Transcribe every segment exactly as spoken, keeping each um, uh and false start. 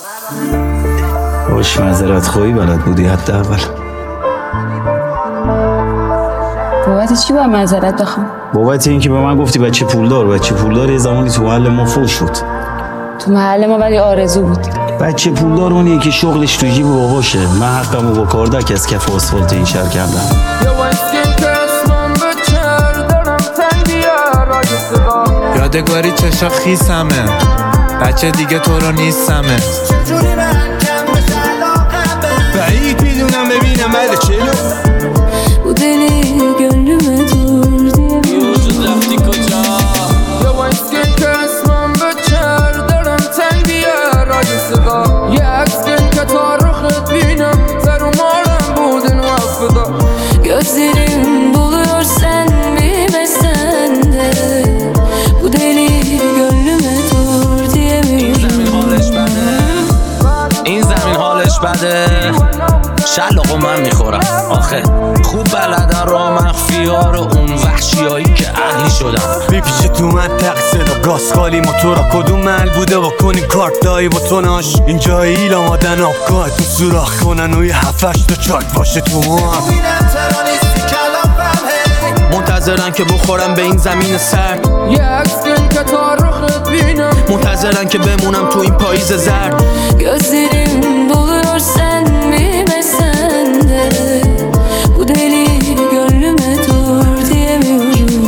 باش معذرت خواهی بلد بودی حداقل. بابت چی باید معذرت بخوام؟ بابت اینکه به من گفتی بچه پولدار. بچه پولدار یه زمانی تو محل ما فوش شد. تو محل ما ولی آرزو بود. بچه پولدار اونیه که شغلش تو جیب باباشه. من حقمو با کاردک از کف آسفالت این شهر کردم. یادگاری چشا خیسمه، بچه دیگه تو رو نیستمه. بعید میدونم ببینم بله چلو Bu deli gönlüme dur diye وجود رفتی کجا یا وایسکن که اسمم بچر دارم تنگ بیار رای صدا یه عکسکن که تا رخت بینم زر و مارم بودن وفدا Gözlerim doluyor sen bilmesen de Bu deli gönlüme dur diyemiyorum این زمین حالش بده شلقو من میخورم آخه خوب بلدن را مخفی ها رو اون وحشی هایی که اهلی شدم میپیچه تو منطق صدا گاز خالی موتورا کدوم مل بوده با کنی کارت دایی با توناش اینجا ایل آمادن آبگاه تو سوراخ کنن و یه هفتش تا چاک باشه تو ما منتظرن که بخورم به این زمین سرد یه عکسکن که تا رخت بینم منتظرن که بمونم تو این پاییز زرد Gözlerim doluyor sen bilmesen de Bu deli gönlüme dur diyemiyorum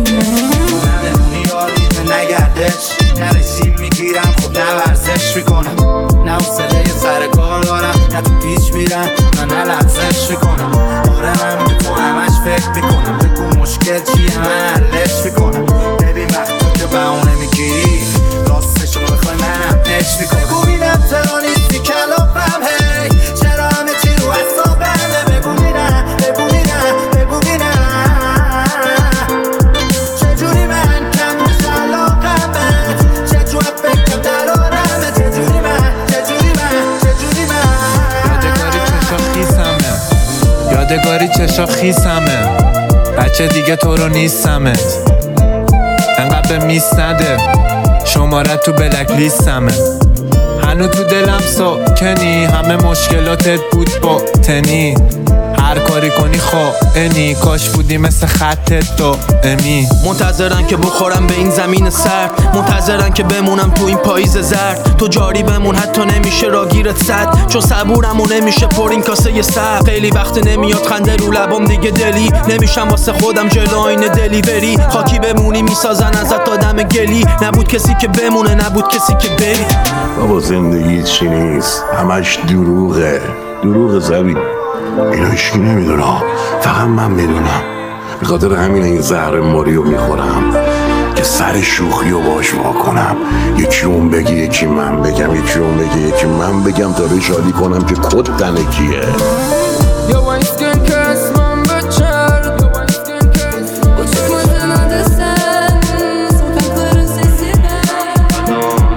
نگردش نرسیم میگیرم خب نه ورزش میکنم نه حوصله سر کار دارم نه تو پیچ میرم نه نه لحظش میکنم آره من به تو همش فکر میکنم بگو مشکل چیه من حلش میکنم ببین وقتی که بهونه میگیری راستش رو بخوای منم پش میکنم بگو بینم چرا نیستی کلافم هی چرا همه چی رو حسابمه بگو بینم بگو بینم بگو بینم چجوری من کم میشه علاقمت چجور فکر درارمه چجوری من چجوری من چجوری من یادگاری چشا خیسمه یادگاری چشا خیسمه بچه دیگه تو رو نیستمه انقدر به میس نده شماره تو بلک لیستمه هنو تو دلم ساکنی همه مشکلاتت بود با تنی هر کاری کنی خائنی کاش بودی مثل خطت دائمی منتظرن که بخورم به این زمین سرد منتظرن که بمونم تو این پاییز زرد تو جاری بمون حتی نمیشه راگیرت صد چون صبورم و نمیشه پر این کاسه سر خیلی وقت نمیاد خنده رو لبام دیگه دلی نمیشم واسه خودم جلو آینه دلیوری خاکی بمونی میسازن ازت آدم گلی نبود کسی که بمونه نبود کسی که بری بابا زندگی چی نیست همش دروغه دروغ زبی اینو هیچکی نمیدونه فقط من میدونم به خاطر همین این زهر ماریو میخورم که سر شوخی رو باش واکنم یکی اون بگی یکی من بگم یکی اون بگی یکی من بگم تا به شادی کنم که کد تنکیه یا وایسکن که اسمم بچر Uçmadın adı sen Sokakların sesi ben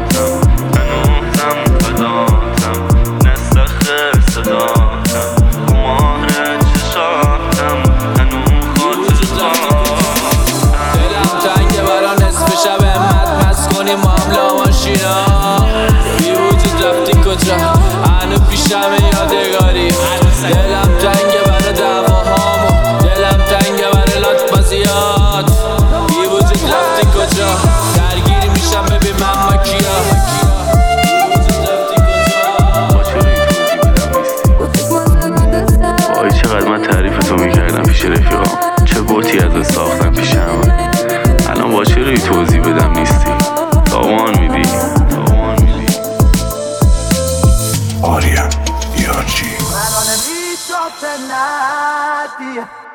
بی وجود رفتی کجا هنو پیشم یادگاری دلم تنگه برای دعواهامو دلم تنگه برای لطمزیات بی وجود رفتی کجا درگیری میشم ببین من با کیا وای چقدر من تعریف تو میکردم پیش رفیقام چه بوتی از ساختم پیش همه الان با چه روی توضیح بدم نیستی تاوان میدی آریم یارچی من آنه بیشتر نادیه